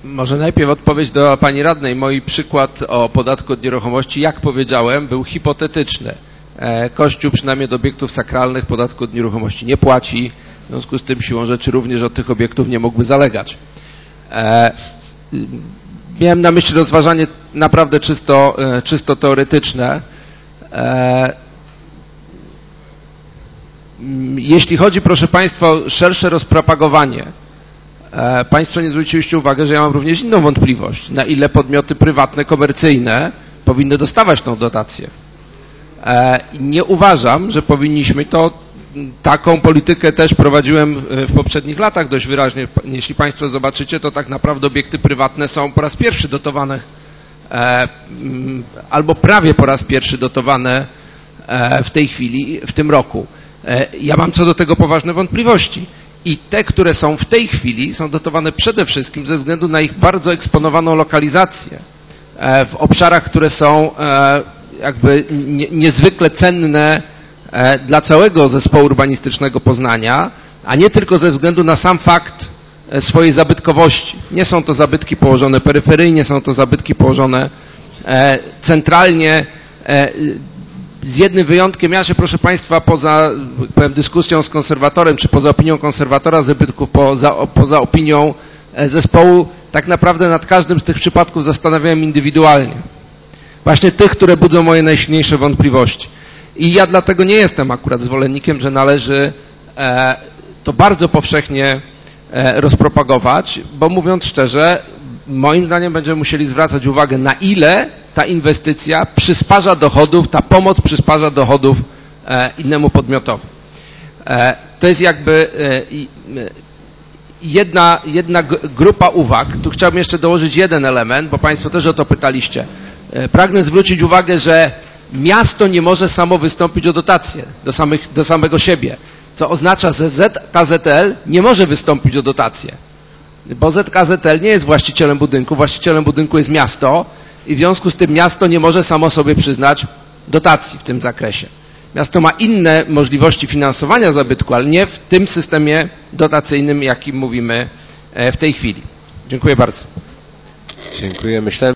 Może najpierw odpowiedź do pani radnej. Mój przykład o podatku od nieruchomości, jak powiedziałem, był hipotetyczny. Kościół przynajmniej od obiektów sakralnych podatku od nieruchomości nie płaci. W związku z tym siłą rzeczy również od tych obiektów nie mógłby zalegać. Miałem na myśli rozważanie naprawdę czysto teoretyczne. Jeśli chodzi, proszę Państwa, o szersze rozpropagowanie, Państwo nie zwróciliście uwagi, że ja mam również inną wątpliwość, na ile podmioty prywatne, komercyjne powinny dostawać tą dotację. Nie uważam, że powinniśmy taką politykę też prowadziłem w poprzednich latach dość wyraźnie. Jeśli Państwo zobaczycie, to tak naprawdę obiekty prywatne są po raz pierwszy dotowane, albo prawie po raz pierwszy dotowane w tej chwili, w tym roku. Ja mam co do tego poważne wątpliwości. I te, które są w tej chwili, są dotowane przede wszystkim ze względu na ich bardzo eksponowaną lokalizację w obszarach, które są jakby niezwykle cenne dla całego zespołu urbanistycznego Poznania, a nie tylko ze względu na sam fakt swojej zabytkowości. Nie są to zabytki położone peryferyjnie, są to zabytki położone centralnie, z jednym wyjątkiem. Ja się, proszę Państwa, poza dyskusją z konserwatorem, czy poza opinią konserwatora zabytków, poza opinią zespołu, tak naprawdę nad każdym z tych przypadków zastanawiałem indywidualnie. Właśnie tych, które budzą moje najsilniejsze wątpliwości. I ja dlatego nie jestem akurat zwolennikiem, że należy to bardzo powszechnie rozpropagować, bo mówiąc szczerze, moim zdaniem będziemy musieli zwracać uwagę, na ile ta inwestycja przysparza dochodów, ta pomoc przysparza dochodów innemu podmiotowi. To jest jakby jedna grupa uwag. Tu chciałbym jeszcze dołożyć jeden element, bo Państwo też o to pytaliście. Pragnę zwrócić uwagę, że miasto nie może samo wystąpić o dotację do samego siebie, co oznacza, że ZKZL nie może wystąpić o dotację, bo ZKZL nie jest właścicielem budynku jest miasto i w związku z tym miasto nie może samo sobie przyznać dotacji w tym zakresie. Miasto ma inne możliwości finansowania zabytku, ale nie w tym systemie dotacyjnym, jakim mówimy w tej chwili. Dziękuję bardzo. Dziękuję. Myślałem,